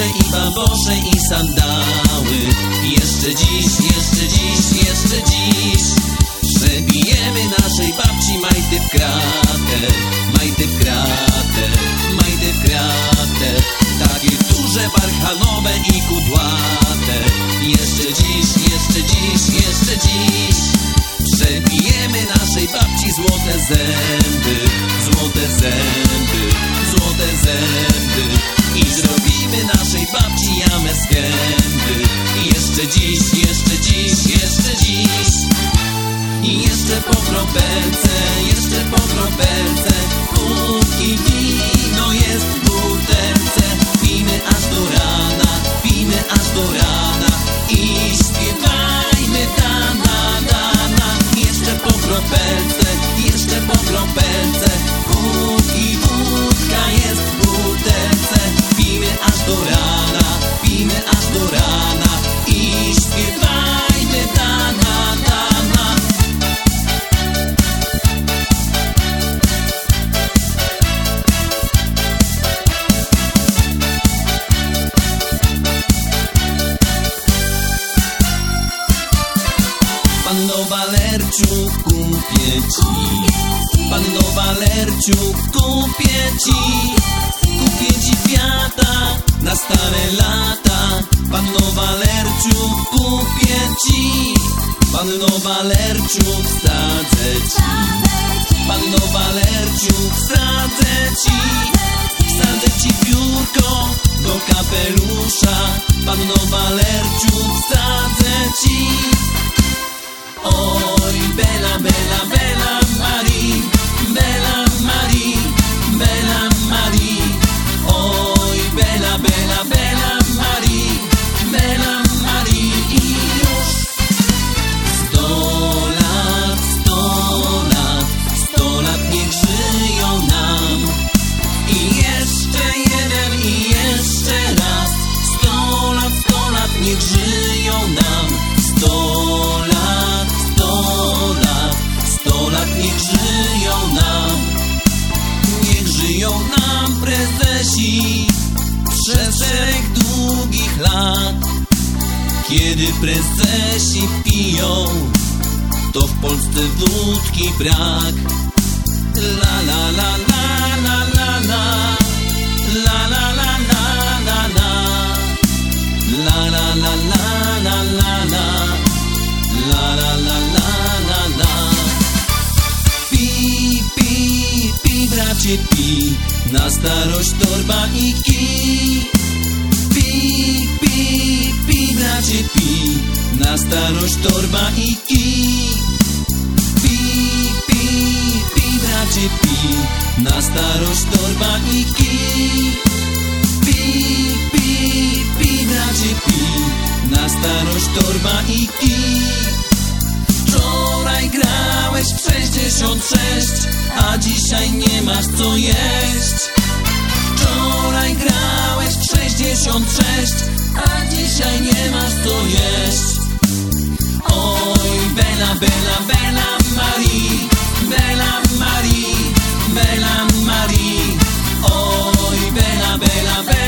róże i babosze i sandały. Jeszcze dziś, jeszcze dziś, jeszcze dziś przebijemy naszej babci majty w kratę, majty w kratę, majty w kratę. Takie duże, barchanowe i kudłate. Jeszcze dziś, jeszcze dziś, jeszcze dziś przebijemy naszej babci złote zęby, złote zęby, złote zęby. I zrobimy naszej babci jamę z gęby. Jeszcze dziś, jeszcze dziś, jeszcze dziś. I jeszcze po kropelce, jeszcze po kropelce. Póki wino jest w butelce. Pijmy aż do rana, pijmy aż do rana. I śpiewajmy dana, dana. Jeszcze po kropelce, jeszcze po kropelce. Póki wódka jest w butelce. Pijmy aż do rana, pijmy aż do rana. I śpiewajmy dana, dana. Panno Walerciu, kupię ci. Panno Walerciu, kupię ci. Kupię ci kwiata na stare lata. Panno Walerciu, kupię ci. Panno Walerciu, wsadzę ci. Panno Walerciu, wsadzę ci. Wsadzę ci piórko do kapelusza. Panno Walerciu, wsadzę ci. Oj, bella, bella, bella Marie, bella Marie, bella Marie. Oj, bella, bella, bella Marie, bella Marie. I już 100 lat, 100 lat, 100 lat niech żyją nam. I jeszcze jeden i jeszcze raz. 100 lat, 100 lat niech żyją nam. 100 lat, 100 lat, 100 lat niech żyją nam. Niech żyją nam prezesi przez szereg długich lat. Kiedy prezesi piją, to w Polsce wódki brak. La la la la la la la. La la la la la la. La la la la la la la. La la la la la la. Pi, pi, pi, bracie, pi. Na starość torba i kij. Pi, pi, pi, bracie, pi. Na starość torba i kij. Pi, pi, pi, bracie, pi. Na starość torba i kij. Pi, pi, pi, bracie, pi. Na starość torba i kij. Wczoraj grałeś w 66, a dzisiaj nie masz co jeść. Wczoraj grałeś w 66, a dzisiaj nie masz co jeść. Oj, bella, bella, bella Marie, bella Marie, bella Marie. Oj, bella, bella, bella